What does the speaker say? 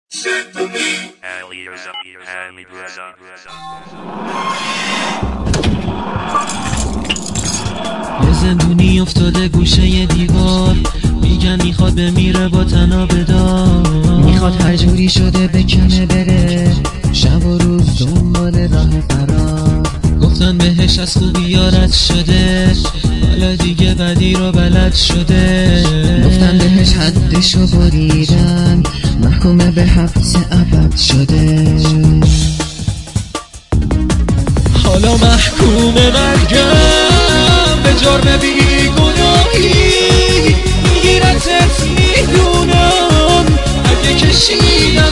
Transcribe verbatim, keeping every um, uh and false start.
یه زندونی افتاده گوشه یه دیوار، میگن میخواد بمیره با تنها بدار، میخواد هر جوری شده بکنه بره، شب و روز دنبال راه فرار. گفتن بهش از خوبی یارت شده، حالا دیگه بدی رو بلد شده. گفتن بهش حدشو بریدن، محکومه به حبس ابد شده. حالا محکوم مرگم به جرم بیگناهی، میگیرتت میدونم اگه کشیدم